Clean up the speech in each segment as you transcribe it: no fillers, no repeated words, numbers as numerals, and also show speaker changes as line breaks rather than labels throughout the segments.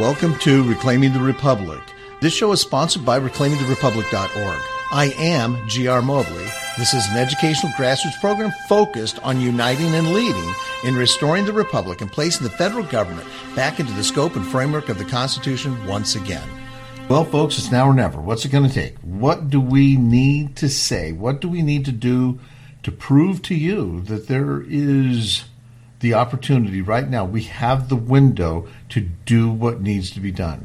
Welcome to Reclaiming the Republic. This show is sponsored by reclaimingtherepublic.org. I am G.R. Mobley. This is an educational grassroots program focused on uniting and leading in restoring the Republic and placing the federal government back into the scope and framework of the Constitution once again. Well, folks, it's now or never. What's it going to take? What do we need to say? What do we need to do to prove to you that there is the opportunity right now? We have the window to do what needs to be done.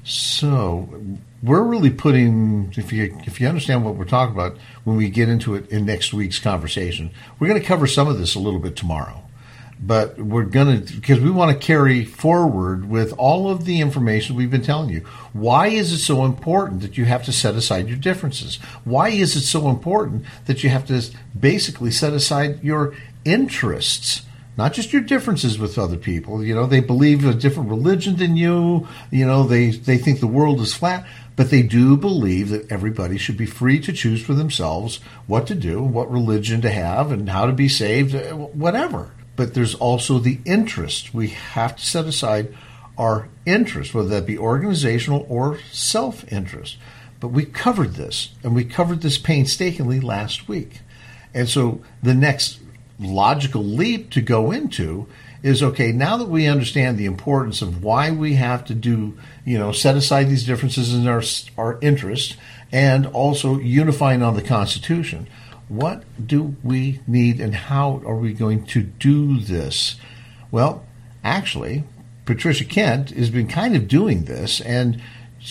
So we're really putting, if you understand what we're talking about when we get into it in next week's conversation, we're going to cover some of this a little bit tomorrow. But we're going to, because we want to carry forward with all of the information we've been telling you. Why is it so important that you have to set aside your differences? Why is it so important that you have to basically set aside your interests? Not just your differences with other people. You know, they believe a different religion than you. You know, they think the world is flat. But they do believe that everybody should be free to choose for themselves what to do, what religion to have, and how to be saved, whatever. But there's also the interest. We have to set aside our interest, whether that be organizational or self-interest. But we covered this, and we covered this painstakingly last week. And so the next logical leap to go into is, okay, now that we understand the importance of why we have to do, set aside these differences in our interests and also unifying on the Constitution, what do we need and how are we going to do this? Well, actually, Patricia Kent has been kind of doing this, and,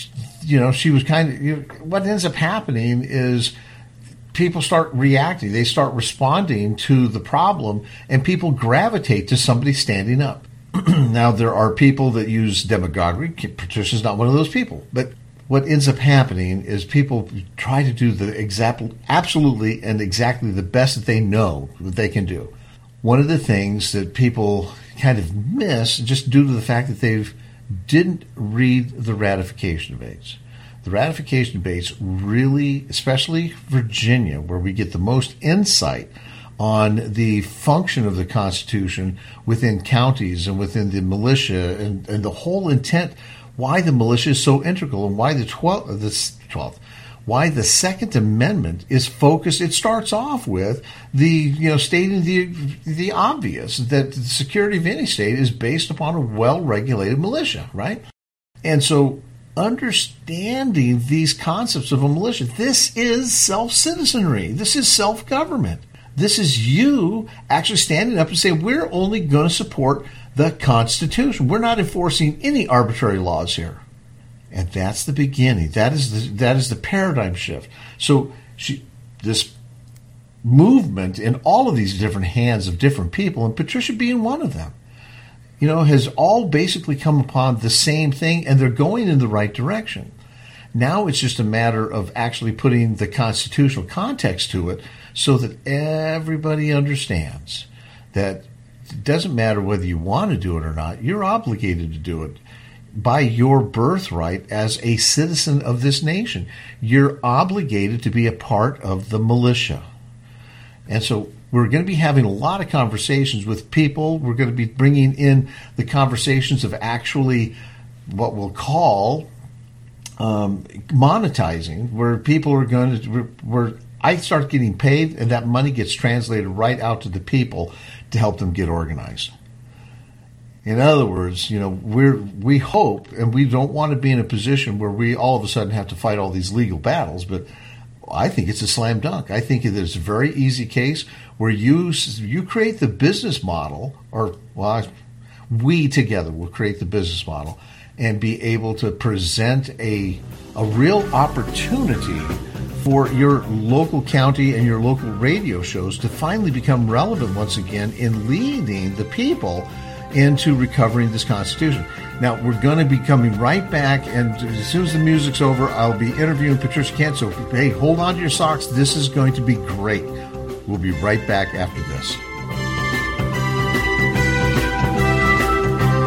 she was what ends up happening is people start reacting. They start responding to the problem, and people gravitate to somebody standing up. Now, there are people that use demagoguery. Patricia's not one of those people. But what ends up happening is people try to do the absolutely and exactly the best that they know that they can do. One of the things that people kind of miss, just due to the fact that they didn't read the ratification debates. The ratification debates really, especially Virginia, where we get the most insight on the function of the Constitution within counties and within the militia and the whole intent, why the militia is so integral and why why the Second Amendment is focused. It starts off with stating the obvious, that the security of any state is based upon a well-regulated militia, right? And so understanding these concepts of a militia, this is self-citizenry. This is self-government. This is you actually standing up and saying, we're only going to support the Constitution. We're not enforcing any arbitrary laws here. And that's the beginning. That is the paradigm shift. So this movement in all of these different hands of different people, and Patricia being one of them, has all basically come upon the same thing, and they're going in the right direction. Now it's just a matter of actually putting the constitutional context to it so that everybody understands that it doesn't matter whether you want to do it or not. You're obligated to do it by your birthright as a citizen of this nation. You're obligated to be a part of the militia. And so we're going to be having a lot of conversations with people. We're going to be bringing in the conversations of actually what we'll call monetizing, where people are going to, where I start getting paid and that money gets translated right out to the people to help them get organized. In other words, we hope, and we don't want to be in a position where we all of a sudden have to fight all these legal battles, but I think it's a slam dunk. I think it is a very easy case where you create the business model, we together will create the business model and be able to present a real opportunity for your local county and your local radio shows to finally become relevant once again in leading the people into recovering this Constitution. Now, we're going to be coming right back, and as soon as the music's over, I'll be interviewing Patricia Kent. So, hey, hold on to your socks. This is going to be great. We'll be right back after this.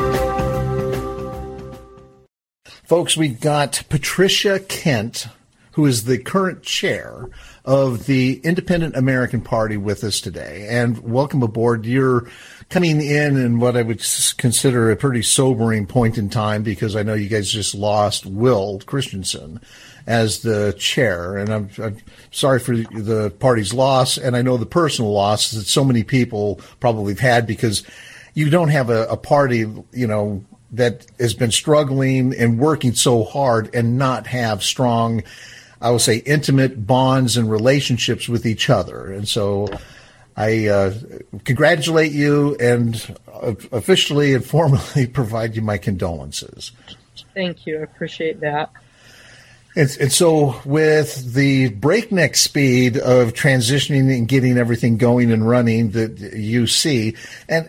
Folks, we've got Patricia Kent, who is the current chair of the Independent American Party, with us today. And welcome aboard. You're coming in what I would consider a pretty sobering point in time, because I know you guys just lost Will Christensen as the chair. And I'm sorry for the party's loss, and I know the personal loss that so many people probably have had, because you don't have a party, that has been struggling and working so hard and not have strong, I will say, intimate bonds and relationships with each other. And so I congratulate you and officially and formally provide you my condolences.
Thank you. I appreciate that.
And so with the breakneck speed of transitioning and getting everything going and running that you see, and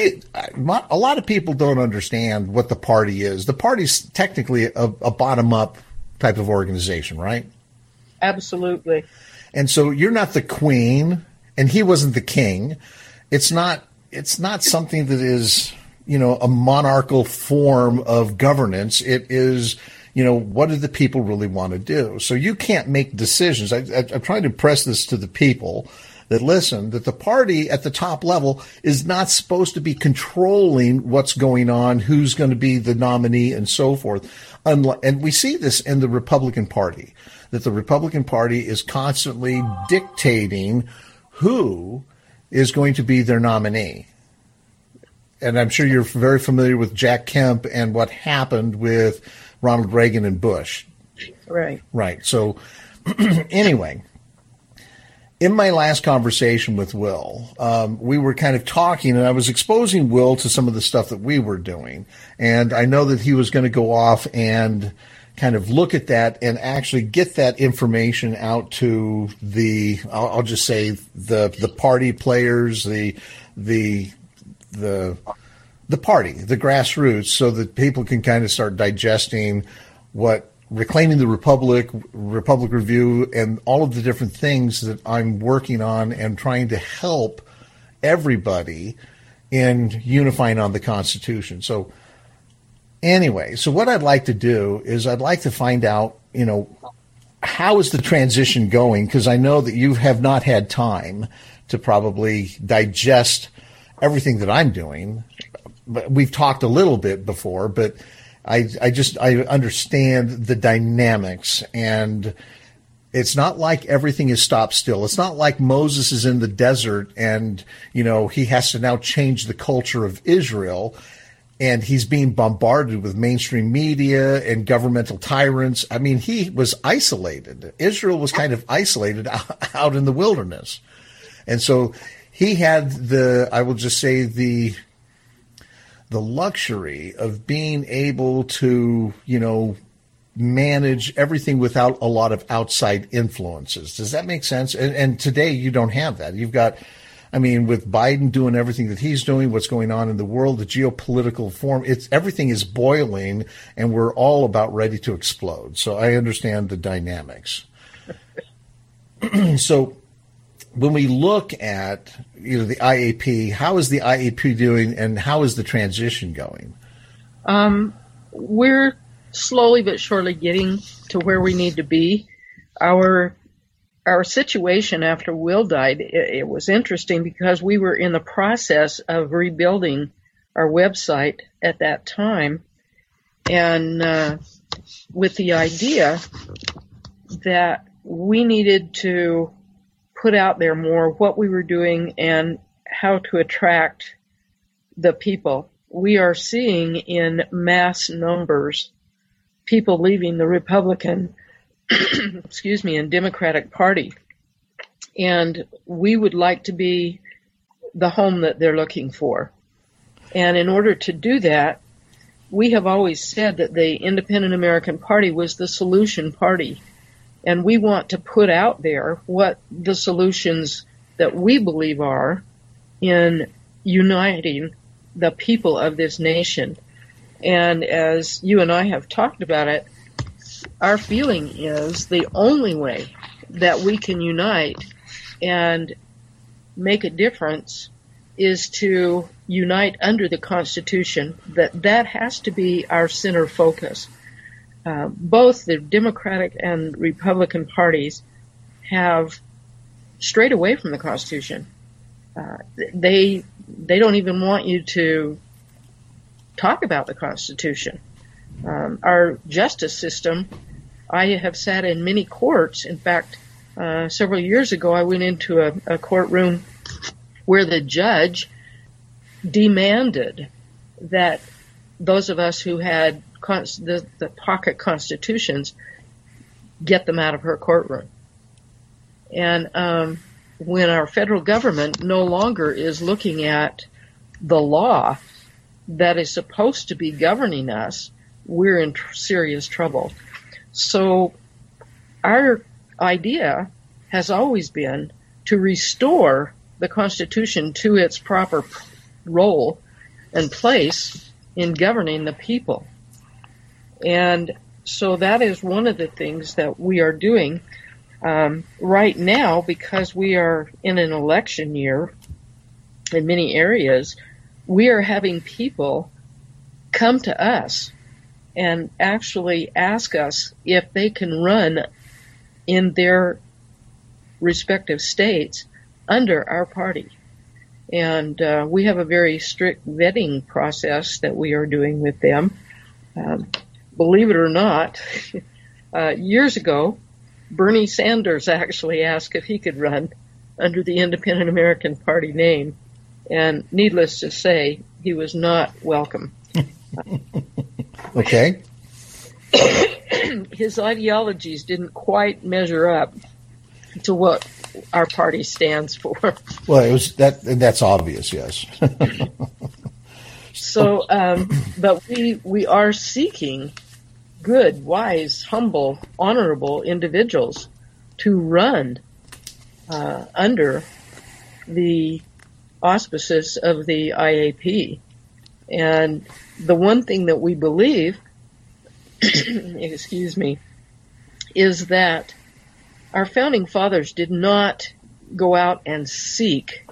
a lot of people don't understand what the party is. The party's technically a bottom-up type of organization, right?
Absolutely.
And so you're not the queen, and he wasn't the king. It's not something that is, a monarchical form of governance. It is, what do the people really want to do? So you can't make decisions. I'm trying to press this to the people that listen, that the party at the top level is not supposed to be controlling what's going on, who's going to be the nominee, and so forth. And we see this in the Republican Party, that the Republican Party is constantly dictating who is going to be their nominee. And I'm sure you're very familiar with Jack Kemp and what happened with Ronald Reagan and Bush.
Right.
Right. So anyway, in my last conversation with Will, we were kind of talking, and I was exposing Will to some of the stuff that we were doing. And I know that he was going to go off and kind of look at that and actually get that information out to I'll just say the party players, the party, the grassroots, so that people can kind of start digesting what Reclaiming the Republic, Republic Review, and all of the different things that I'm working on and trying to help everybody in unifying on the Constitution. So anyway, so what I'd like to do is I'd like to find out, how is the transition going? Because I know that you have not had time to probably digest everything that I'm doing. But we've talked a little bit before, but I understand the dynamics, and it's not like everything is stopped still. It's not like Moses is in the desert and, he has to now change the culture of Israel, and he's being bombarded with mainstream media and governmental tyrants. I mean, he was isolated. Israel was kind of isolated out in the wilderness. And so he had the luxury of being able to, manage everything without a lot of outside influences. Does that make sense? And today you don't have that. You've got, with Biden doing everything that he's doing, what's going on in the world, the geopolitical form, everything is boiling, and we're all about ready to explode. So I understand the dynamics. So when we look at, the IAP, how is the IAP doing, and how is the transition going?
We're slowly but surely getting to where we need to be. Our situation after Will died, it was interesting because we were in the process of rebuilding our website at that time, and with the idea that we needed to put out there more what we were doing and how to attract the people. We are seeing in mass numbers people leaving the Republican, and Democratic Party. And we would like to be the home that they're looking for. And in order to do that, we have always said that the Independent American Party was the solution party. And we want to put out there what the solutions that we believe are in uniting the people of this nation. And as you and I have talked about it, our feeling is the only way that we can unite and make a difference is to unite under the Constitution, that has to be our center focus. both the Democratic and Republican parties have strayed away from the Constitution. They don't even want you to talk about the Constitution. Our justice system, I have sat in many courts. In fact, several years ago, I went into a courtroom where the judge demanded that those of us who had the pocket constitutions get them out of her courtroom. And when our federal government no longer is looking at the law that is supposed to be governing us, we're in serious trouble. So our idea has always been to restore the Constitution to its proper role and place in governing the people. And so that is one of the things that we are doing right now, because we are in an election year in many areas. We are having people come to us and actually ask us if they can run in their respective states under our party. And we have a very strict vetting process that we are doing with them. Believe it or not, years ago, Bernie Sanders actually asked if he could run under the Independent American Party name. And needless to say, he was not welcome.
Okay.
His ideologies didn't quite measure up to what our party stands for.
Well, it was that's obvious, yes.
So, but we are seeking good, wise, humble, honorable individuals to run under the auspices of the IAP. And the one thing that we believe, excuse me, is that our founding fathers did not go out and seek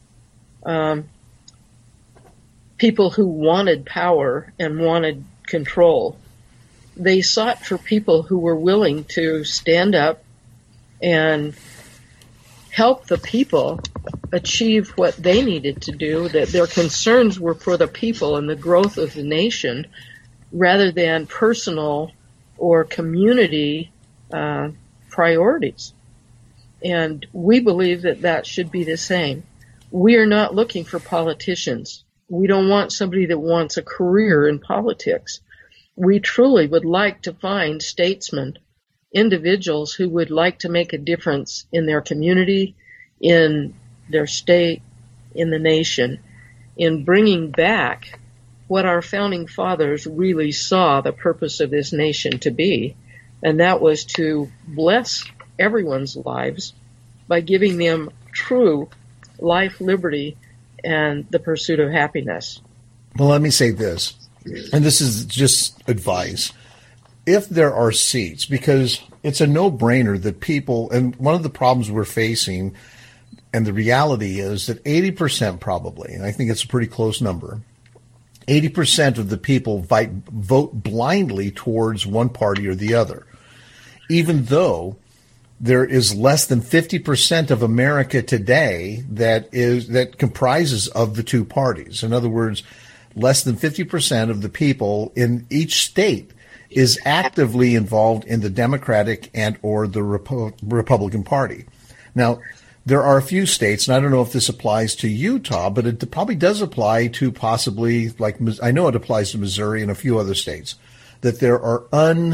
people who wanted power and wanted control. They sought for people who were willing to stand up and help the people achieve what they needed to do, that their concerns were for the people and the growth of the nation rather than personal or community priorities. And we believe that that should be the same. We are not looking for politicians. We don't want somebody that wants a career in politics. We truly would like to find statesmen, individuals who would like to make a difference in their community, in their state, in the nation, in bringing back what our founding fathers really saw the purpose of this nation to be, and that was to bless everyone's lives by giving them true life, liberty, and the pursuit of happiness.
Well, let me say this, and this is just advice. If there are seats, because it's a no-brainer that people, and one of the problems we're facing, and the reality is that 80% probably, and I think it's a pretty close number, 80% of the people vote blindly towards one party or the other, even though there is less than 50% of America today that comprises of the two parties. In other words, less than 50% of the people in each state is actively involved in the Democratic and or the Republican Party. Now, there are a few states, and I don't know if this applies to Utah, but it probably does apply to possibly, like, I know it applies to Missouri and a few other states, that there are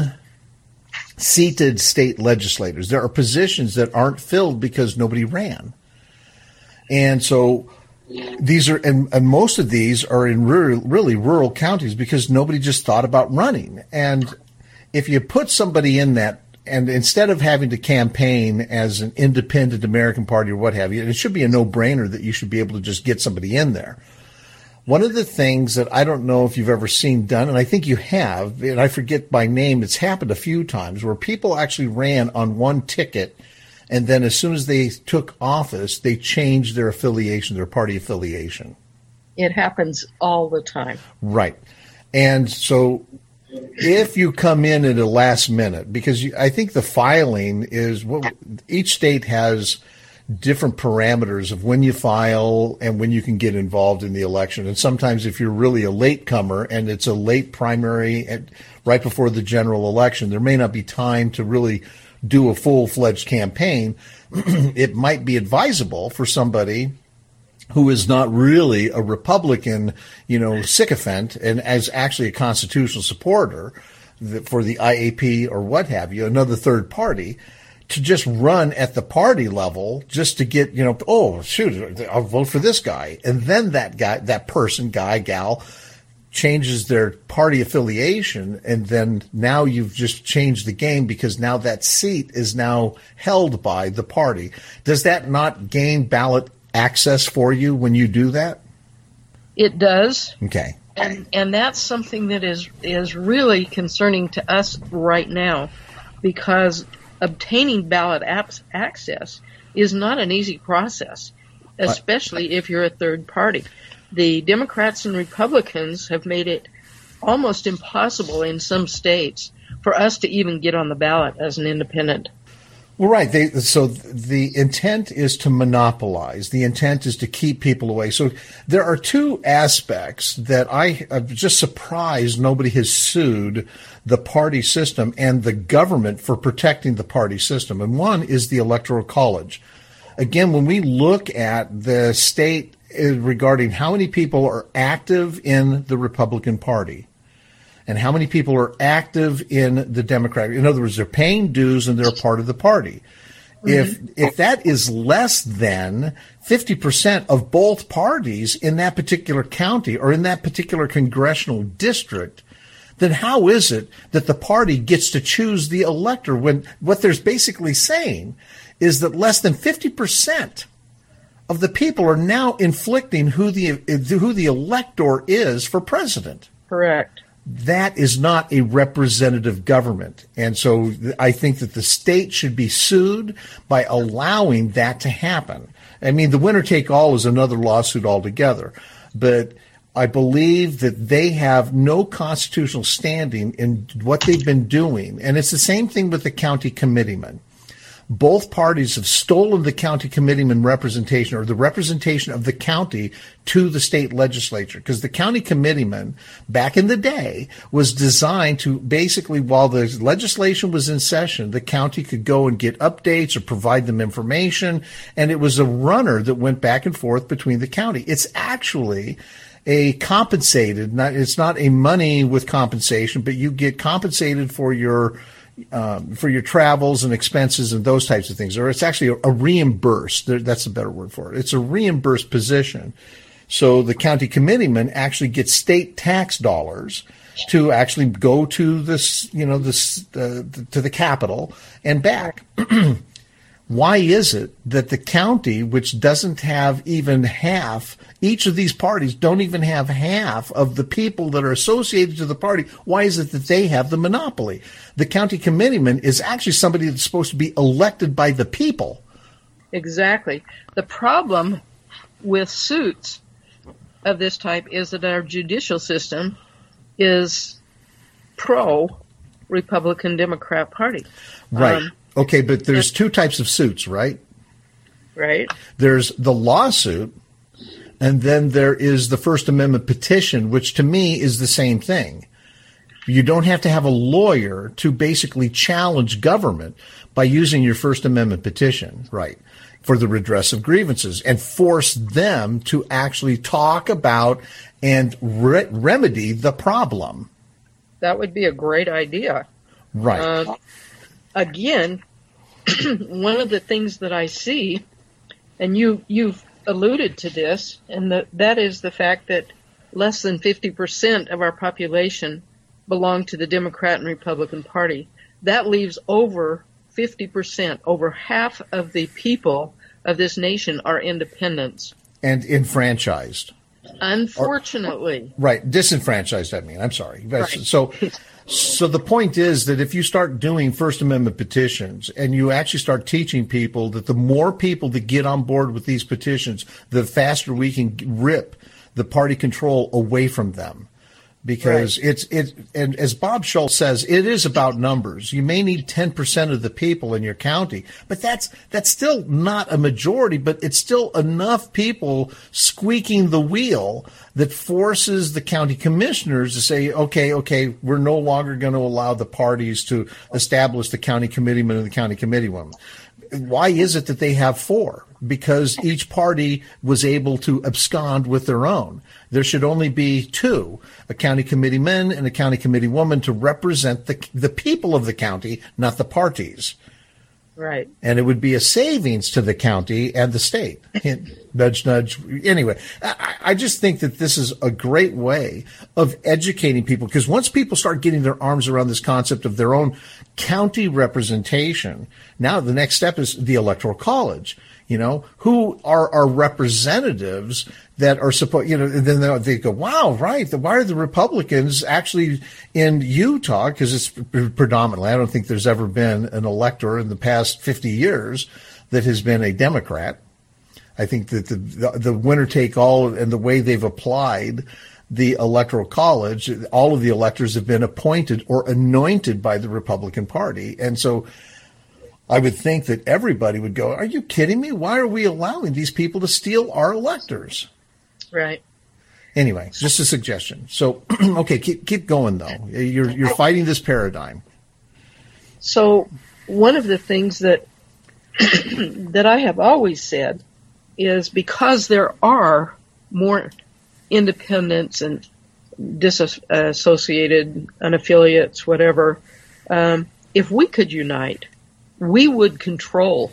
unseated state legislators. There are positions that aren't filled because nobody ran. And so these are, and most of these are in really rural counties because nobody just thought about running. And if you put somebody in that, and instead of having to campaign as an independent American Party or what have you, it should be a no-brainer that you should be able to just get somebody in there. One of the things that I don't know if you've ever seen done, and I think you have, and I forget by name, it's happened a few times, where people actually ran on one ticket, and then as soon as they took office, they changed their affiliation, their party affiliation.
It happens all the time.
Right. And so if you come in at a last minute, because I think the filing is what each state has different parameters of when you file and when you can get involved in the election. And sometimes if you're really a latecomer and it's a late primary right before the general election, there may not be time to really do a full-fledged campaign. It might be advisable for somebody who is not really a Republican, sycophant and as actually a constitutional supporter for the IAP or what have you, another third party, to just run at the party level just to get, oh, shoot, I'll vote for this guy. And then that person, guy, gal, changes their party affiliation. And then now you've just changed the game because now that seat is now held by the party. Does that not gain ballot access for you when you do that?
It does.
Okay.
And that's something that is really concerning to us right now, because obtaining ballot access is not an easy process, especially if you're a third party. The Democrats and Republicans have made it almost impossible in some states for us to even get on the ballot as an independent.
Well, right. So the intent is to monopolize. The intent is to keep people away. So there are two aspects that I'm just surprised nobody has sued the party system and the government for protecting the party system. And one is the Electoral College. Again, when we look at the state regarding how many people are active in the Republican Party, and how many people are active in the Democratic. In other words, they're paying dues and they're a part of the party. Mm-hmm. If that is less than 50% of both parties in that particular county or in that particular congressional district, then how is it that the party gets to choose the elector when what they're basically saying is that less than 50% of the people are now inflicting who the elector is for president?
Correct.
That is not a representative government. And so I think that the state should be sued by allowing that to happen. I mean, the winner take all is another lawsuit altogether. But I believe that they have no constitutional standing in what they've been doing. And it's the same thing with the county committeemen. Both parties have stolen the county committeeman representation or the representation of the county to the state legislature, because the county committeeman back in the day was designed to basically, while the legislation was in session, the county could go and get updates or provide them information. And it was a runner that went back and forth between the county. It's actually a compensated, it's not a money with compensation, but you get compensated for your travels and expenses and those types of things, or it's actually a reimbursed. That's a better word for it. It's a reimbursed position. So the county committeeman actually gets state tax dollars to actually go to this, to the Capitol and back. Why is it that the county, which doesn't have even half, each of these parties don't even have half of the people that are associated to the party, why is it that they have the monopoly? The county committeeman is actually somebody that's supposed to be elected by the people.
Exactly. The problem with suits of this type is that our judicial system is pro-Republican Democrat Party.
Right. Okay, but there's two types of suits, right?
Right.
There's the lawsuit, and then there is the First Amendment petition, which to me is the same thing. You don't have to have a lawyer to basically challenge government by using your First Amendment petition, right, for the redress of grievances and force them to actually talk about and remedy the problem.
That would be a great idea.
Right.
Again, one of the things that I see, and you've alluded to this, and that is the fact that less than 50% of our population belong to the Democrat and Republican Party. That leaves over 50%, over half of the people of this nation are independents.
And enfranchised.
Unfortunately.
Right. Disenfranchised, I mean. I'm sorry.
Right.
So the point is that if you start doing First Amendment petitions and you actually start teaching people that the more people that get on board with these petitions, the faster we can rip the party control away from them. because and as Bob Schultz says, it is about numbers. You may need 10% of the people in your county, but that's still not a majority, but it's still enough people squeaking the wheel that forces the county commissioners to say, okay, we're no longer going to allow the parties to establish the county committeeman and the county committeewoman. Why is it that they have 4? Because each party was able to abscond with their own. There should only be 2, a county committeeman and a county committeewoman, to represent the people of the county, not the parties.
Right.
And it would be a savings to the county and the state. Nudge, nudge. Anyway, I just think that this is a great way of educating people, because once people start getting their arms around this concept of their own county representation, now the next step is the Electoral College. Who are our representatives that are supposed, then they go, wow, right. Why are the Republicans actually in Utah? Because it's predominantly, I don't think there's ever been an elector in the past 50 years that has been a Democrat. I think that the winner take all and the way they've applied the Electoral College, all of the electors have been appointed or anointed by the Republican Party. And so I would think that everybody would go, are you kidding me? Why are we allowing these people to steal our electors?
Right.
Anyway, just a suggestion. So, okay, keep going, though. You're fighting this paradigm.
So one of the things that that I have always said is, because there are more independents and disassociated, unaffiliates, whatever, if we could unite, we would control.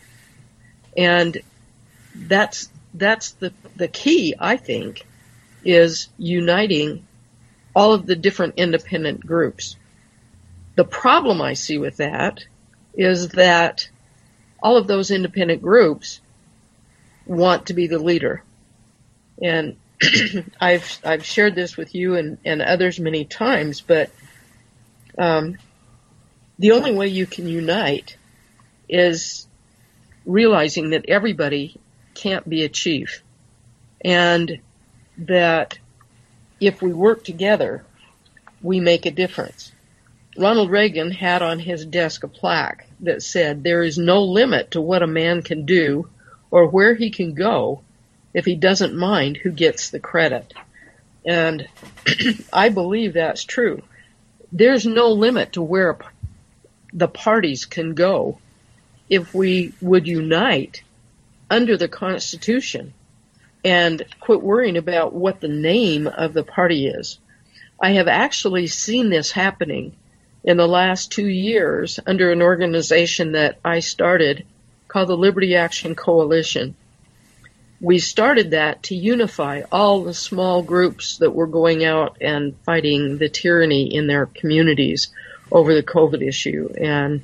And that's the key, I think, is uniting all of the different independent groups. The problem I see with that is that all of those independent groups want to be the leader. And I've shared this with you and others many times, but the only way you can unite is realizing that everybody can't be a chief, and that if we work together, we make a difference. Ronald Reagan had on his desk a plaque that said, "There is no limit to what a man can do or where he can go if he doesn't mind who gets the credit." And I believe that's true. There's no limit to where the parties can go if we would unite under the Constitution and quit worrying about what the name of the party is. I have actually seen this happening in the last 2 years under an organization that I started called the Liberty Action Coalition. We started that to unify all the small groups that were going out and fighting the tyranny in their communities over the COVID issue. And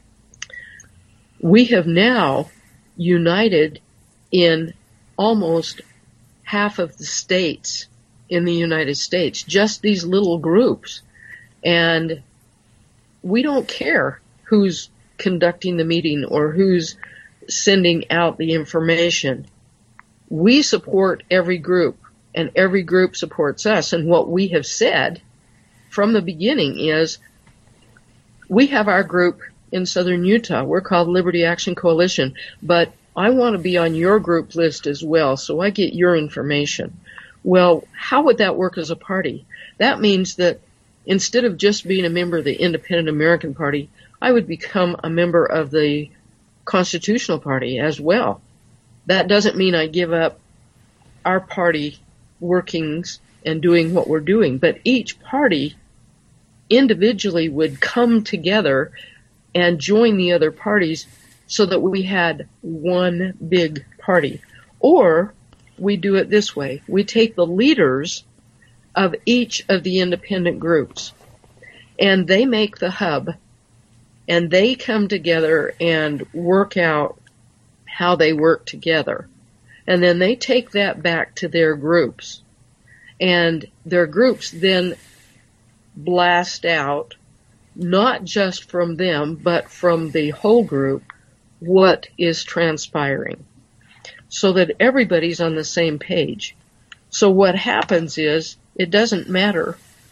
we have now united in almost half of the states in the United States, just these little groups. And we don't care who's conducting the meeting or who's sending out the information. We support every group, and every group supports us. And what we have said from the beginning is, we have our group in southern Utah. We're called Liberty Action Coalition, but I want to be on your group list as well, so I get your information. Well, how would that work as a party? That means that instead of just being a member of the Independent American Party, I would become a member of the Constitutional Party as well. That doesn't mean I give up our party workings and doing what we're doing, but each party individually would come together and join the other parties so that we had one big party. Or we do it this way. We take the leaders of each of the independent groups, and they make the hub, and they come together and work out how they work together. And then they take that back to their groups, and their groups then blast out, not just from them, but from the whole group, what is transpiring, so that everybody's on the same page. So what happens is, it doesn't matter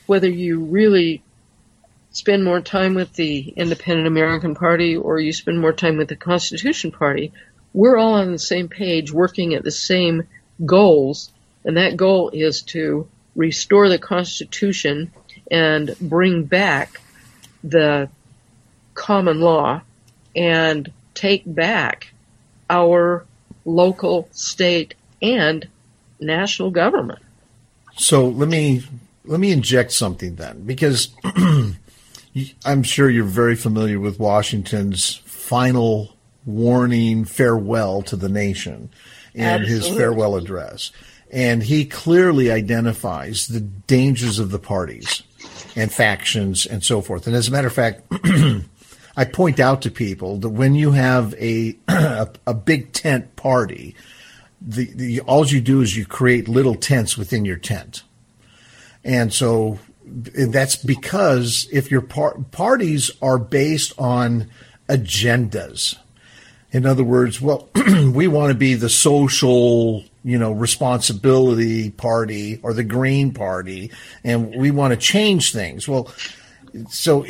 whether you really spend more time with the Independent American Party or you spend more time with the Constitution Party, we're all on the same page working at the same goals, and that goal is to restore the Constitution and bring back the common law and take back our local, state, and national government.
So let me inject something then, because I'm sure you're very familiar with Washington's final warning farewell to the nation and his farewell address. And he clearly identifies the dangers of the parties and factions and so forth. And as a matter of fact, I point out to people that when you have a big tent party, all you do is you create little tents within your tent. And so that's because if your parties are based on agendas, in other words, well, we want to be the social, responsibility party or the Green Party, and we want to change things. Well, so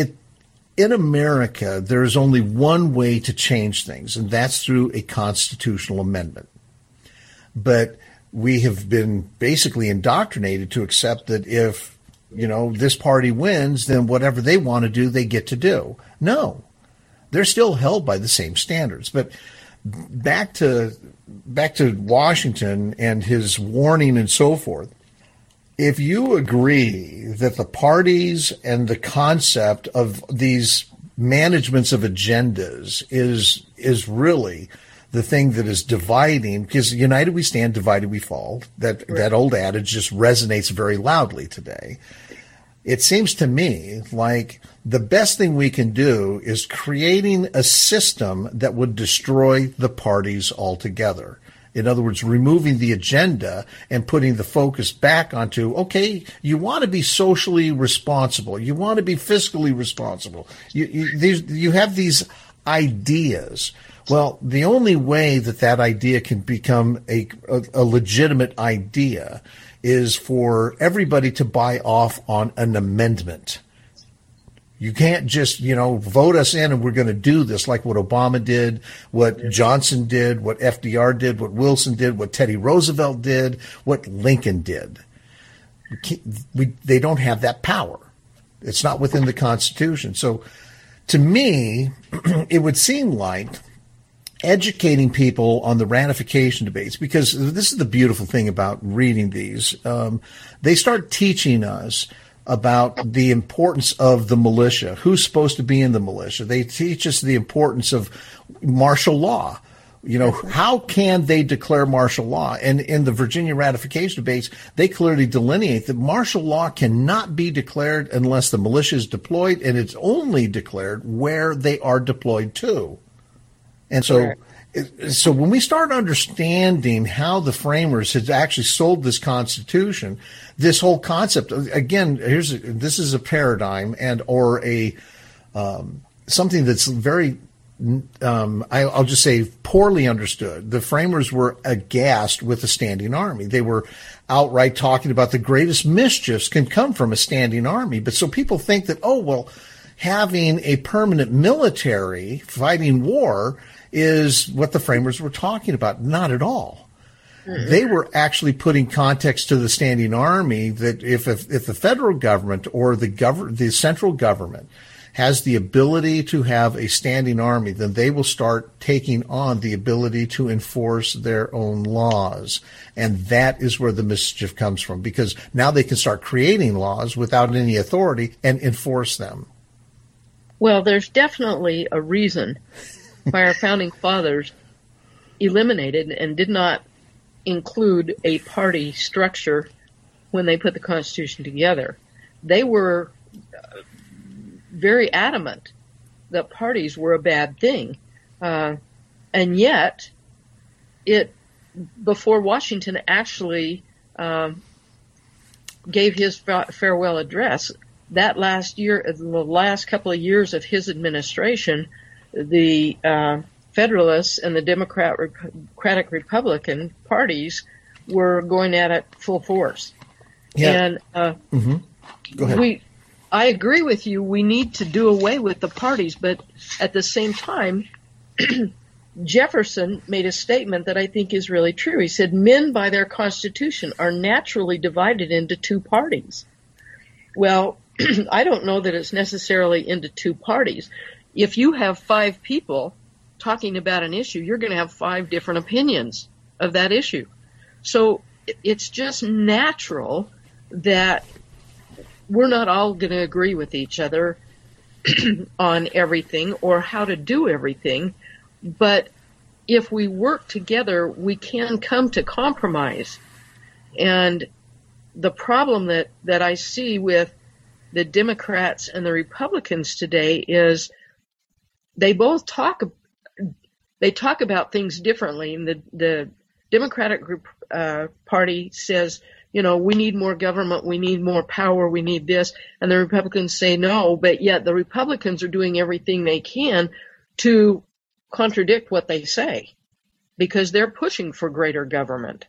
in America, there's only one way to change things, and that's through a constitutional amendment. But we have been basically indoctrinated to accept that if, this party wins, then whatever they want to do, they get to do. No, they're still held by the same standards. But back to Washington and his warning and so forth. If you agree that the parties and the concept of these managements of agendas is really the thing that is dividing, because united we stand, divided we fall. That old adage just resonates very loudly today. It seems to me like the best thing we can do is creating a system that would destroy the parties altogether. In other words, removing the agenda and putting the focus back onto, okay, you want to be socially responsible. You want to be fiscally responsible. You have these ideas. Well, the only way that idea can become a legitimate idea is for everybody to buy off on an amendment. You can't just, vote us in and we're going to do this like what Obama did, what Johnson did, what FDR did, what Wilson did, what Teddy Roosevelt did, what Lincoln did. They don't have that power. It's not within the Constitution. So to me, it would seem like educating people on the ratification debates, because this is the beautiful thing about reading these. They start teaching us about the importance of the militia, who's supposed to be in the militia. They teach us the importance of martial law. How can they declare martial law? And in the Virginia ratification debates, they clearly delineate that martial law cannot be declared unless the militia is deployed, and it's only declared where they are deployed to. And so when we start understanding how the framers had actually sold this Constitution, this whole concept, again, this is a paradigm or a something that's very, I'll just say, poorly understood. The framers were aghast with the standing army. They were outright talking about the greatest mischiefs can come from a standing army. But so people think that, having a permanent military fighting war is what the framers were talking about. Not at all. Mm-hmm. They were actually putting context to the standing army that if the federal government or the central government has the ability to have a standing army, then they will start taking on the ability to enforce their own laws. And that is where the mischief comes from, because now they can start creating laws without any authority and enforce them.
Well, there's definitely a reason why our founding fathers eliminated and did not include a party structure when they put the Constitution together. They were very adamant that parties were a bad thing. And yet, before Washington actually gave his farewell address, that last year, the last couple of years of his administration, the Federalists and the Democratic Republican parties were going at it full force.
Yeah.
And
Go ahead.
I agree with you. We need to do away with the parties, but at the same time, Jefferson made a statement that I think is really true. He said, men by their constitution are naturally divided into two parties. Well, I don't know that it's necessarily into two parties. If you have 5 people talking about an issue, you're going to have 5 different opinions of that issue. So it's just natural that we're not all going to agree with each other on everything or how to do everything. But if we work together, we can come to compromise. And the problem that I see with the Democrats and the Republicans today is they both talk about things differently. And the Democratic group, Party says, we need more government, we need more power, we need this. And the Republicans say no, but yet the Republicans are doing everything they can to contradict what they say because they're pushing for greater government.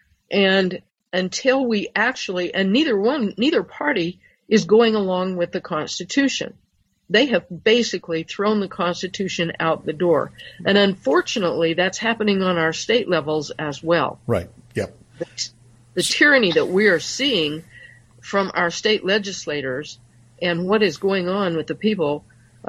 And until we actually, and neither party is going along with the Constitution. They have basically thrown the Constitution out the door. And unfortunately, that's happening on our state levels as well.
Right. Yep.
The tyranny that we are seeing from our state legislators and what is going on with the people,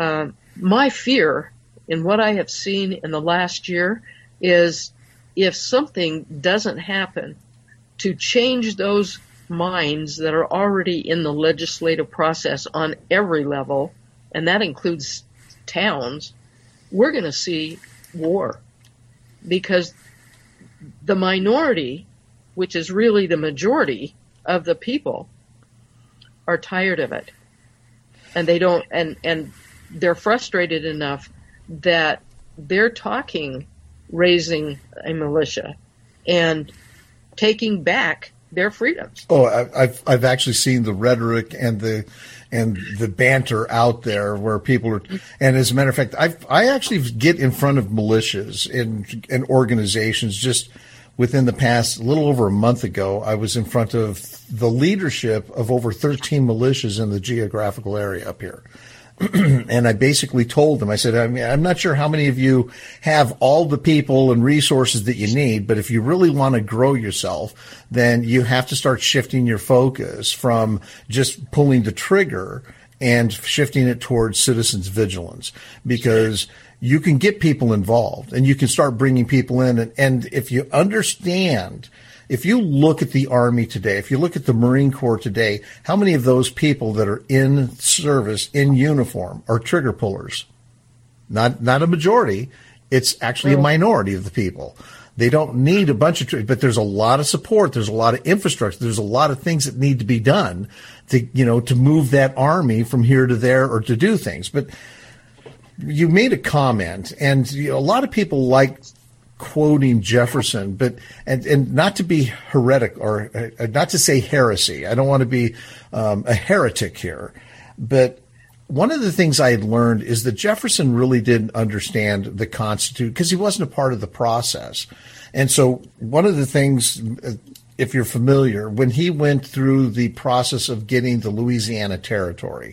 my fear in what I have seen in the last year is if something doesn't happen to change those minds that are already in the legislative process on every level, and that includes towns, we're going to see war because the minority, which is really the majority of the people, are tired of it. And they don't, and they're frustrated enough that they're talking raising a militia and taking back their freedoms.
Oh, I've actually seen the rhetoric and the banter out there where people are, and as a matter of fact, I actually get in front of militias and organizations. Just within the past, a little over a month ago, I was in front of the leadership of over 13 militias in the geographical area up here. And I basically told them, I said, I'm not sure how many of you have all the people and resources that you need, but if you really want to grow yourself, then you have to start shifting your focus from just pulling the trigger and shifting it towards citizens vigilance, because you can get people involved and you can start bringing people in. And if you understand, if you look at the Army today, if you look at the Marine Corps today, how many of those people that are in service, in uniform, are trigger pullers? Not a majority. It's actually a minority of the people. They don't need a bunch of, but there's a lot of support. There's a lot of infrastructure. There's a lot of things that need to be done to move that Army from here to there or to do things. But you made a comment, and a lot of people like quoting Jefferson, but and not to be heretic or not to say heresy. I don't want to be a heretic here, but one of the things I had learned is that Jefferson really didn't understand the Constitution because he wasn't a part of the process. And so one of the things, if you're familiar, when he went through the process of getting the Louisiana Territory,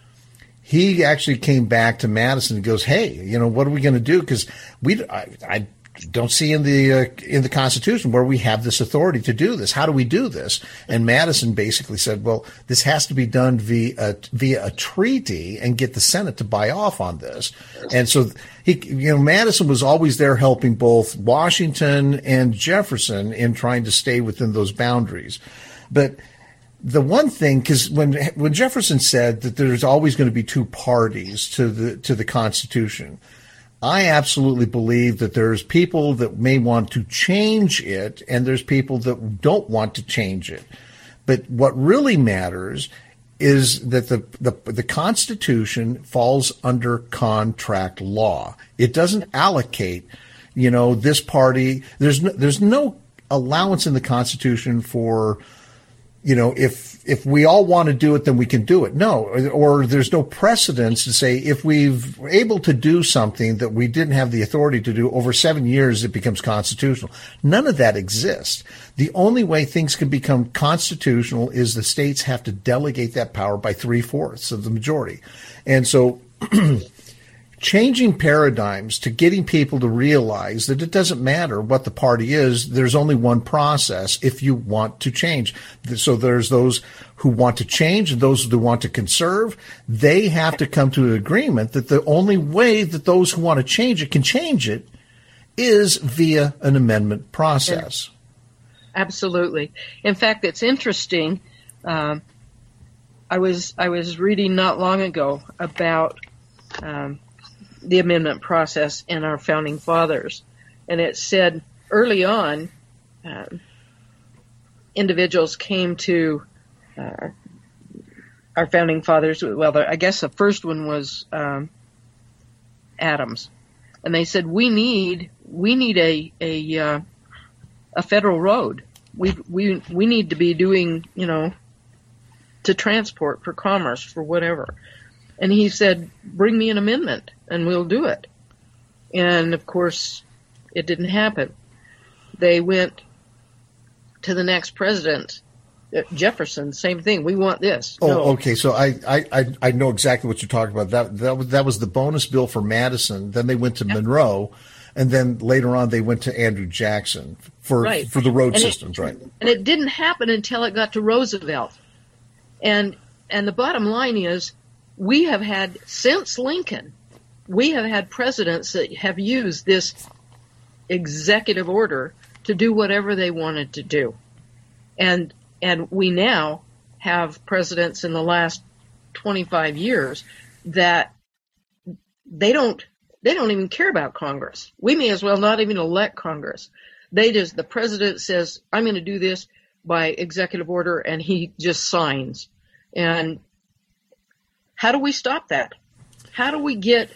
he actually came back to Madison and goes, hey, what are we going to do? Because I don't see in the Constitution where we have this authority to do this. How do we do this? And Madison basically said, well, this has to be done via a treaty and get the Senate to buy off on this. And so Madison was always there helping both Washington and Jefferson in trying to stay within those boundaries. But the one thing, because when Jefferson said that there's always going to be two parties to the Constitution, I absolutely believe that there's people that may want to change it and there's people that don't want to change it. But what really matters is that the Constitution falls under contract law. It doesn't allocate, this party. There's no allowance in the Constitution for if we all want to do it, then we can do it. No, or there's no precedence to say if we've able to do something that we didn't have the authority to do over 7 years, it becomes constitutional. None of that exists. The only way things can become constitutional is the states have to delegate that power by 3/4 of the majority. And so changing paradigms to getting people to realize that it doesn't matter what the party is. There's only one process if you want to change. So there's those who want to change and those who want to conserve. They have to come to an agreement that the only way that those who want to change it can change it is via an amendment process.
Absolutely. In fact, it's interesting. I was reading not long ago about the amendment process and our founding fathers. And it said early on, individuals came to our founding fathers. Well, I guess the first one was Adams. And they said, we need a federal road. We need to be doing, to transport, for commerce, for whatever. And he said, bring me an amendment and we'll do it. And of course, it didn't happen. They went to the next president, Jefferson, same thing. We want this.
Oh,
no.
Okay. So I know exactly what you're talking about. That was the bonus bill for Madison. Then they went to Monroe, and then later on they went to Andrew Jackson for the road systems, right?
And it didn't happen until it got to Roosevelt. And the bottom line is, we have had, since Lincoln, we have had presidents that have used this executive order to do whatever they wanted to do. And we now have presidents in the last 25 years that they don't even care about Congress. We may as well not even elect Congress. The president says, I'm going to do this by executive order, and he just signs. And how do we stop that? How do we get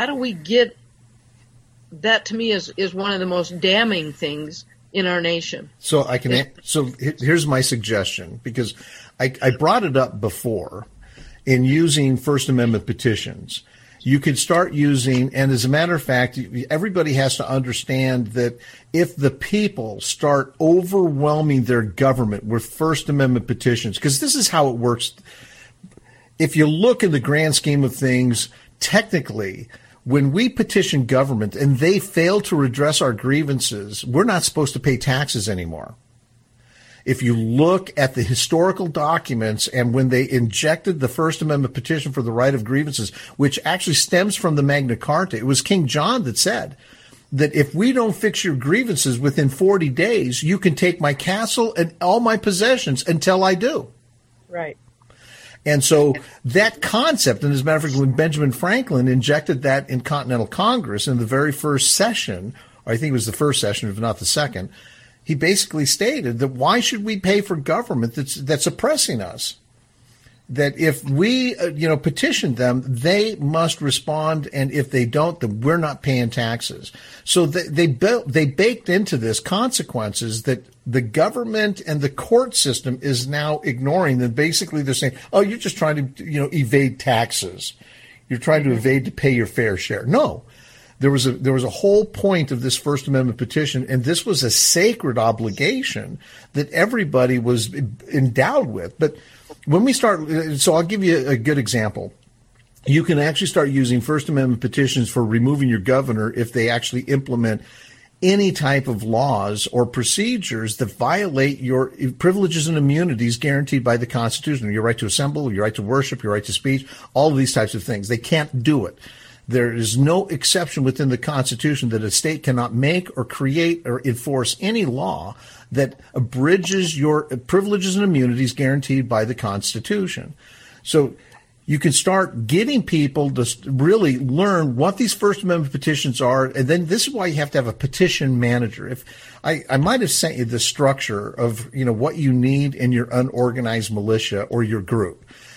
that? To me is one of the most damning things in our nation.
So here's my suggestion, because I brought it up before in using First Amendment petitions. You could start using, and as a matter of fact, everybody has to understand that if the people start overwhelming their government with First Amendment petitions, because this is how it works. If you look in the grand scheme of things, technically, when we petition government and they fail to redress our grievances, we're not supposed to pay taxes anymore. If you look at the historical documents and when they injected the First Amendment petition for the right of grievances, which actually stems from the Magna Carta, it was King John that said that if we don't fix your grievances within 40 days, you can take my castle and all my possessions until I do.
Right.
And so that concept, and as a matter of fact, when Benjamin Franklin injected that in Continental Congress in the very first session, or I think it was the first session, if not the second, he basically stated that why should we pay for government that's oppressing us? That if we, petition them, they must respond, and if they don't, then we're not paying taxes. So they baked into this consequences that the government and the court system is now ignoring. And basically, they're saying, "Oh, you're just trying to, evade taxes. You're trying to evade to pay your fair share." No. There was a whole point of this First Amendment petition, and this was a sacred obligation that everybody was endowed with. But when we start, so I'll give you a good example. You can actually start using First Amendment petitions for removing your governor if they actually implement any type of laws or procedures that violate your privileges and immunities guaranteed by the Constitution. Your right to assemble, your right to worship, your right to speech, all of these types of things. They can't do it. There is no exception within the Constitution that a state cannot make or create or enforce any law that abridges your privileges and immunities guaranteed by the Constitution. So you can start getting people to really learn what these First Amendment petitions are, and then this is why you have to have a petition manager. If I might have sent you the structure of what you need in your unorganized militia or your group.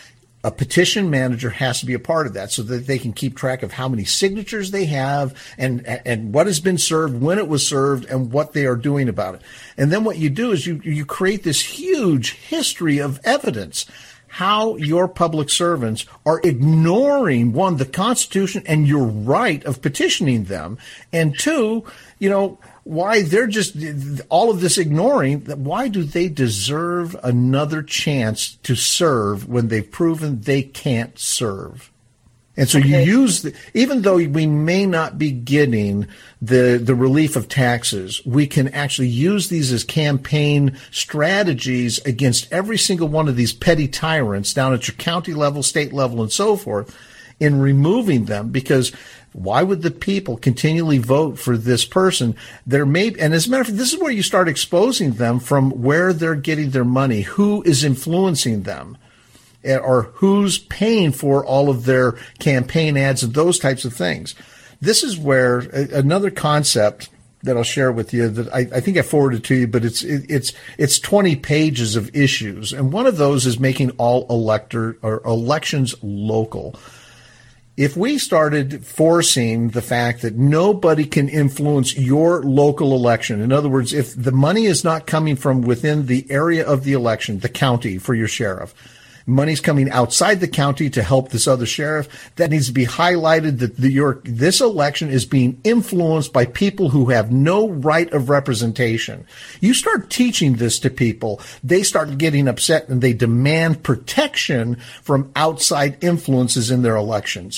a petition manager has to be a part of that so that they can keep track of how many signatures they have and what has been served, when it was served, and what they are doing about it. And then what you do is you create this huge history of evidence how your public servants are ignoring, one, the Constitution and your right of petitioning them, and two, why they're just all of this ignoring. Why do they deserve another chance to serve when they've proven they can't serve? And so you use, even though we may not be getting the relief of taxes, we can actually use these as campaign strategies against every single one of these petty tyrants down at your county level, state level, and so forth, in removing them. Because why would the people continually vote for this person? And as a matter of fact, this is where you start exposing them from where they're getting their money, who is influencing them, or who's paying for all of their campaign ads and those types of things. This is where another concept that I'll share with you that I think I forwarded to you, but it's 20 pages of issues. And one of those is making all elections local. If we started forcing the fact that nobody can influence your local election, in other words, if the money is not coming from within the area of the election, the county for your sheriff, money's coming outside the county to help this other sheriff, that needs to be highlighted that this election is being influenced by people who have no right of representation. You start teaching this to people, they start getting upset and they demand protection from outside influences in their elections.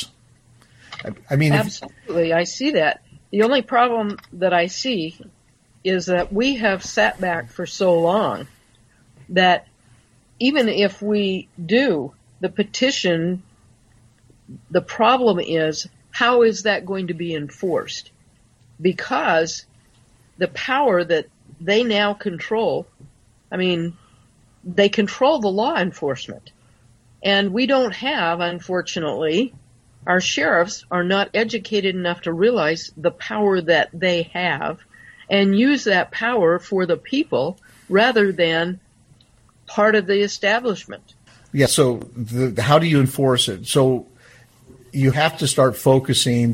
I mean,
absolutely, I see that. The only problem that I see is that we have sat back for so long that even if we do the petition, the problem is, how is that going to be enforced? Because the power that they now control, they control the law enforcement. And we don't have, unfortunately, our sheriffs are not educated enough to realize the power that they have and use that power for the people rather than part of the establishment.
Yeah, so how do you enforce it? So you have to start focusing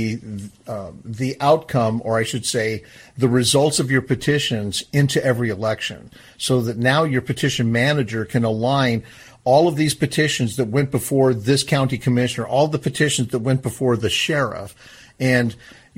the outcome, or I should say, the results of your petitions into every election, so that now your petition manager can align all of these petitions that went before this county commissioner, all the petitions that went before the sheriff, and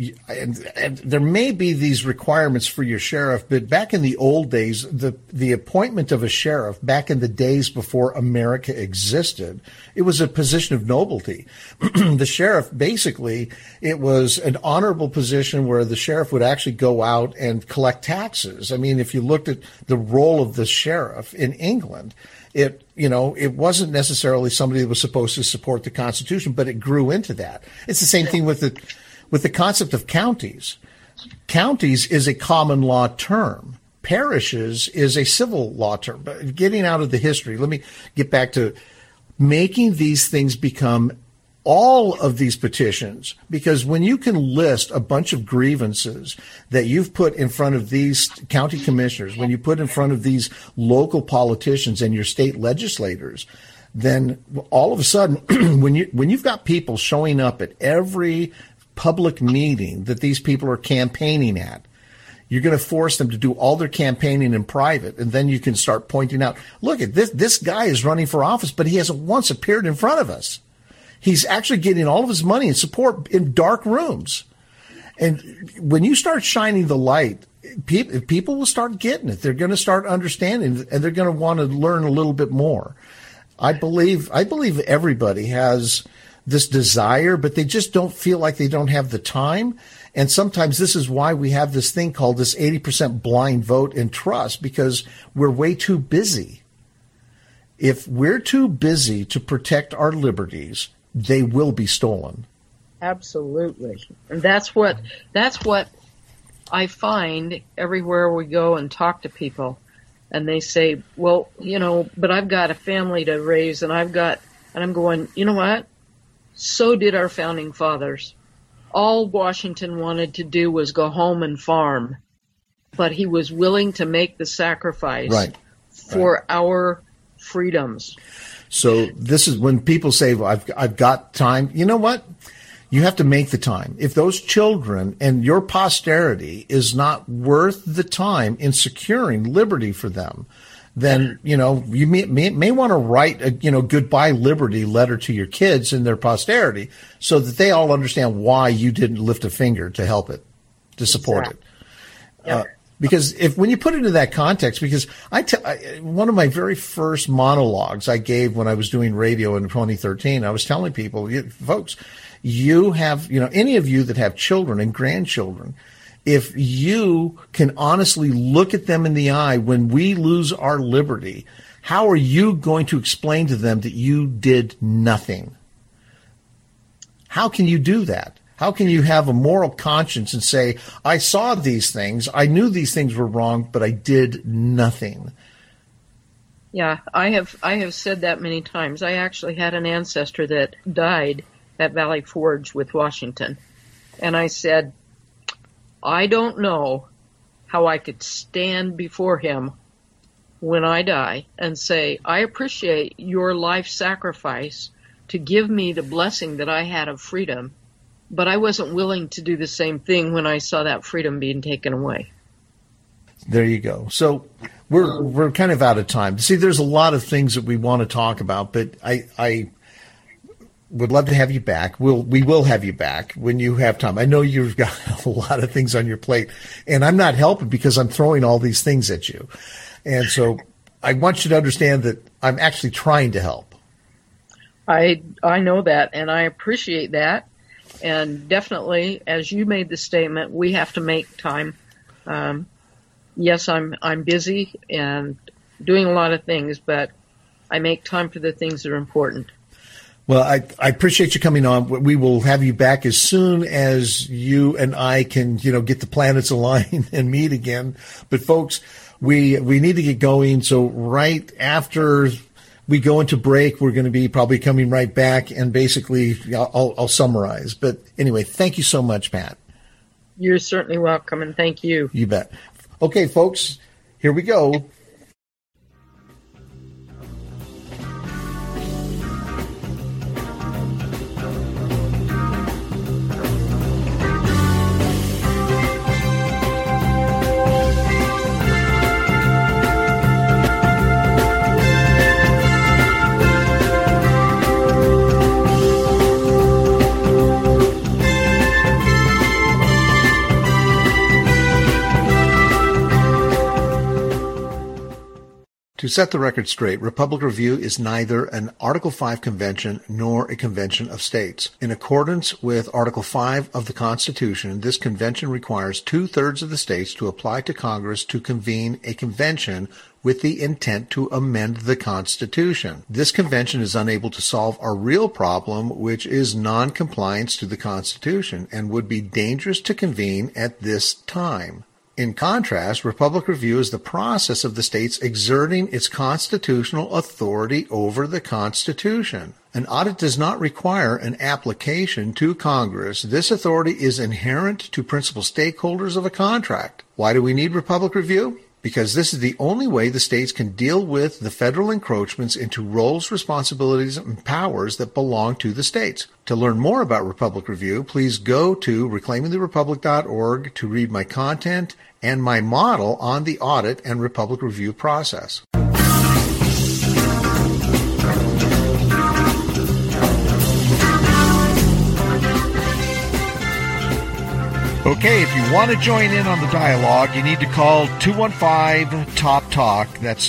there may be these requirements for your sheriff, but back in the old days, the appointment of a sheriff, back in the days before America existed, it was a position of nobility. The sheriff, basically, it was an honorable position where the sheriff would actually go out and collect taxes. I mean, if you looked at the role of the sheriff in England, it wasn't necessarily somebody that was supposed to support the Constitution, but it grew into that. It's the same thing with the concept of counties. Counties is a common law term. Parishes is a civil law term. But getting out of the history, let me get back to making these things become all of these petitions, because when you can list a bunch of grievances that you've put in front of these county commissioners, when you put in front of these local politicians and your state legislators, then all of a sudden, when you've got people showing up at every public meeting that these people are campaigning at, you're going to force them to do all their campaigning in private, and then you can start pointing out, look at this guy is running for office, but he hasn't once appeared in front of us. He's actually getting all of his money and support in dark rooms. And when you start shining the light, people will start getting it. They're going to start understanding, and they're going to want to learn a little bit more. I believe everybody has this desire, but they just don't feel like they don't have the time. And sometimes this is why we have this thing called this 80% blind vote in trust, because we're way too busy. If we're too busy to protect our liberties, they will be stolen.
Absolutely. And that's what I find everywhere we go and talk to people. And they say, well, but I've got a family to raise, and I'm going, you know what? So did our founding fathers. All Washington wanted to do was go home and farm, but he was willing to make the sacrifice for our freedoms.
So this is when people say, well, I've got time. You know what? You have to make the time. If those children and your posterity is not worth the time in securing liberty for them, then, you may want to write a, goodbye liberty letter to your kids and their posterity so that they all understand why you didn't lift a finger to help it, to support it. Yep. Because when you put it in that context, because one of my very first monologues I gave when I was doing radio in 2013, I was telling people, folks, you have, any of you that have children and grandchildren, if you can honestly look at them in the eye when we lose our liberty, how are you going to explain to them that you did nothing? How can you do that? How can you have a moral conscience and say, I saw these things, I knew these things were wrong, but I did nothing?
Yeah, I have said that many times. I actually had an ancestor that died at Valley Forge with Washington. And I said, I don't know how I could stand before him when I die and say, I appreciate your life sacrifice to give me the blessing that I had of freedom, but I wasn't willing to do the same thing when I saw that freedom being taken away.
There you go. So we're kind of out of time. See, there's a lot of things that we want to talk about, but I would love to have you back. We will have you back when you have time. I know you've got a lot of things on your plate, and I'm not helping because I'm throwing all these things at you. And so I want you to understand that I'm actually trying to help.
I know that, and I appreciate that. And definitely, as you made the statement, we have to make time. Yes, I'm busy and doing a lot of things, but I make time for the things that are important.
Well, I appreciate you coming on. We will have you back as soon as you and I can, get the planets aligned and meet again. But folks, we need to get going. So right after we go into break, we're going to be probably coming right back, and basically I'll summarize. But anyway, thank you so much, Pat.
You're certainly welcome, and thank you.
You bet. Okay, folks, here we go. To set the record straight, Republic Review is neither an Article 5 convention nor a convention of states. In accordance with Article 5 of the Constitution, this convention requires 2/3 of the states to apply to Congress to convene a convention with the intent to amend the Constitution. This convention is unable to solve our real problem, which is non-compliance to the Constitution, and would be dangerous to convene at this time. In contrast, Republic Review is the process of the states exerting its constitutional authority over the Constitution. An audit does not require an application to Congress. This authority is inherent to principal stakeholders of a contract. Why do we need Republic Review? Because this is the only way the states can deal with the federal encroachments into roles, responsibilities, and powers that belong to the states. To learn more about Republic Review, please go to reclaimingtherepublic.org to read my content and my model on the audit and Republic Review process. Okay, if you want to join in on the dialogue, you need to call 215-TOP-TALK. That's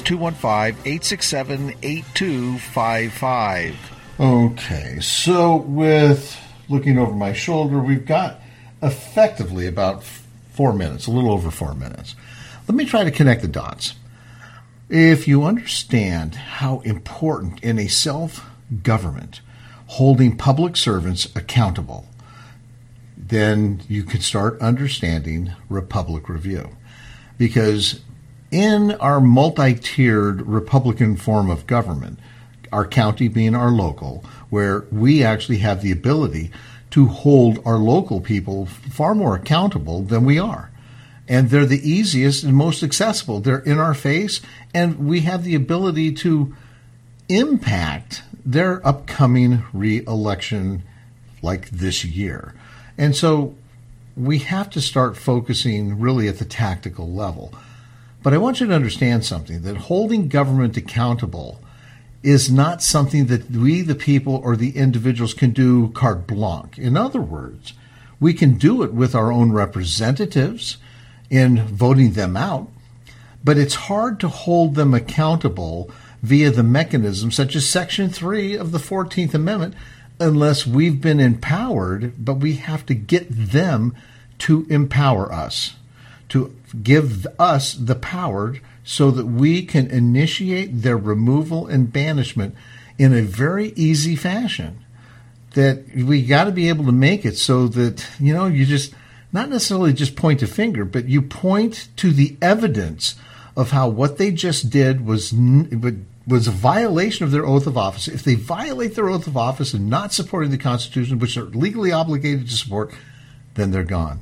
215-867-8255. Okay, so with looking over my shoulder, we've got effectively about 4 minutes, a little over 4 minutes. Let me try to connect the dots. If you understand how important in a self-government holding public servants accountable, then you can start understanding Republic Review. Because in our multi-tiered Republican form of government, our county being our local, where we actually have the ability to hold our local people far more accountable than we are. And they're the easiest and most accessible. They're in our face, and we have the ability to impact their upcoming re-election like this year. And so we have to start focusing really at the tactical level. But I want you to understand something, that holding government accountable is not something that we, the people, or the individuals can do carte blanche. In other words, we can do it with our own representatives in voting them out, but it's hard to hold them accountable via the mechanisms such as Section 3 of the 14th Amendment unless we've been empowered, but we have to get them to empower us, to give us the power so that we can initiate their removal and banishment in a very easy fashion. That we got to be able to make it so that, you just not necessarily just point a finger, but you point to the evidence of how what they just did was a violation of their oath of office. If they violate their oath of office and not supporting the Constitution, which they're legally obligated to support, then they're gone.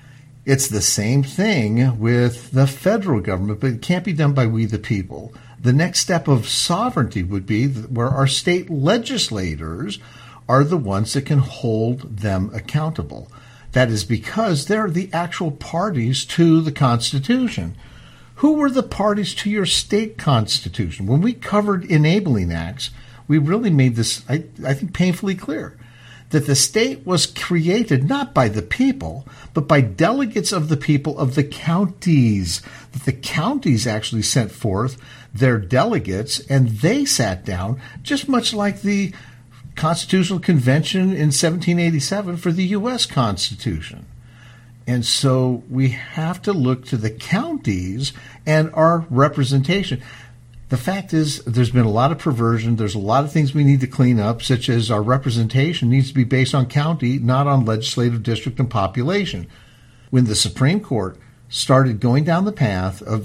It's the same thing with the federal government, but it can't be done by we the people. The next step of sovereignty would be where our state legislators are the ones that can hold them accountable. That is because they're the actual parties to the Constitution. Who were the parties to your state constitution? When we covered enabling acts, we really made this, I think, painfully clear, that the state was created not by the people, but by delegates of the people of the counties. That the counties actually sent forth their delegates, and they sat down, just much like the Constitutional Convention in 1787 for the U.S. Constitution. And so we have to look to the counties and our representation. The fact is, there's been a lot of perversion. There's a lot of things we need to clean up, such as our representation needs to be based on county, not on legislative district and population. When the Supreme Court started going down the path of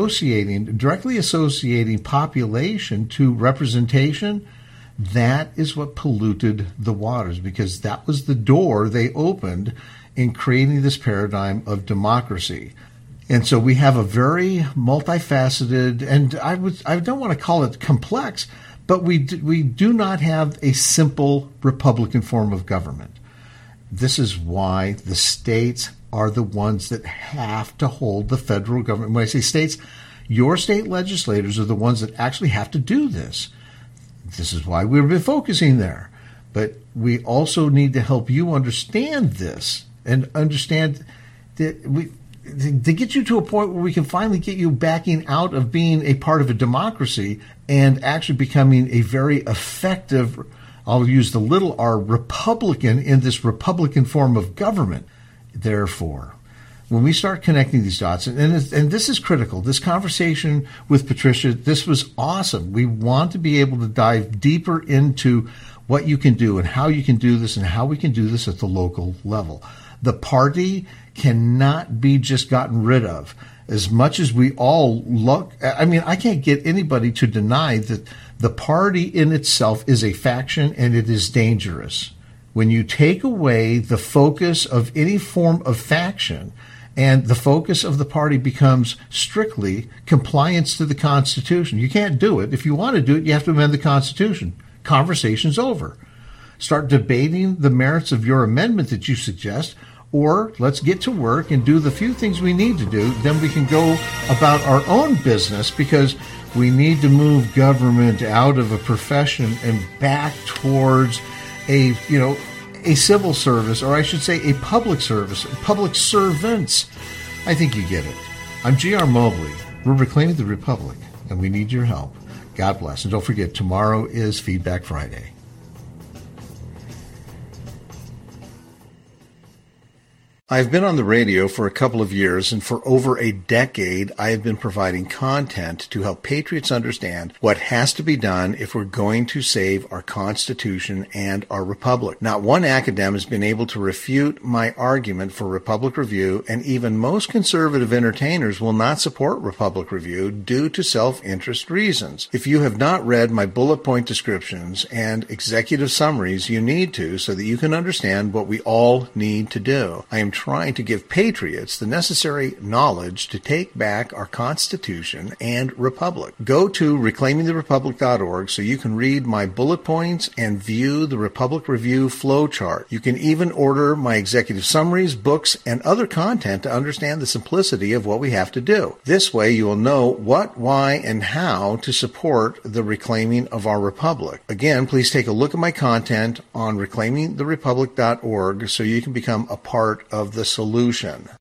directly associating population to representation, that is what polluted the waters, because that was the door they opened in creating this paradigm of democracy. And so we have a very multifaceted, and I don't want to call it complex, but we do not have a simple Republican form of government. This is why the states are the ones that have to hold the federal government. When I say states, your state legislators are the ones that actually have to do this. This is why we've been focusing there. But we also need to help you understand this and understand that to get you to a point where we can finally get you backing out of being a part of a democracy and actually becoming a very effective, I'll use the little r, Republican in this Republican form of government. Therefore, when we start connecting these dots, and this is critical, this conversation with Patricia, this was awesome. We want to be able to dive deeper into what you can do and how you can do this and how we can do this at the local level. The party cannot be just gotten rid of. As much as we all look, I can't get anybody to deny that the party in itself is a faction and it is dangerous. When you take away the focus of any form of faction and the focus of the party becomes strictly compliance to the Constitution, you can't do it. If you want to do it, you have to amend the Constitution. Conversation's over. Start debating the merits of your amendment that you suggest, or let's get to work and do the few things we need to do. Then we can go about our own business, because we need to move government out of a profession and back towards a civil service, or I should say a public service, public servants. I think you get it. I'm G.R. Mobley. We're reclaiming the Republic, and we need your help. God bless. And don't forget, tomorrow is Feedback Friday. I've been on the radio for a couple of years, and for over a decade, I have been providing content to help patriots understand what has to be done if we're going to save our Constitution and our Republic. Not one academic has been able to refute my argument for Republic Review, and even most conservative entertainers will not support Republic Review due to self-interest reasons. If you have not read my bullet point descriptions and executive summaries, you need to, so that you can understand what we all need to do. I am trying to give patriots the necessary knowledge to take back our Constitution and Republic. Go to reclaimingtherepublic.org so you can read my bullet points and view the Republic Review flowchart. You can even order my executive summaries, books, and other content to understand the simplicity of what we have to do. This way you will know what, why, and how to support the reclaiming of our Republic. Again, please take a look at my content on reclaimingtherepublic.org so you can become a part of the solution.